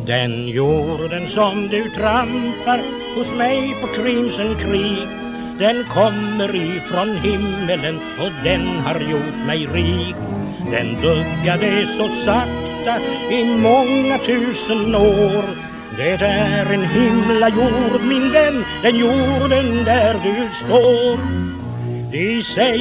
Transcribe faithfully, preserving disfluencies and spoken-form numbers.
Den jorden som du trampar hos mig på Crimson Creek, den kommer ifrån himmelen och den har gjort mig rik. Den duggade så sakta i många tusen år. Det är en himla jord, min vän, den jorden där du står. De säger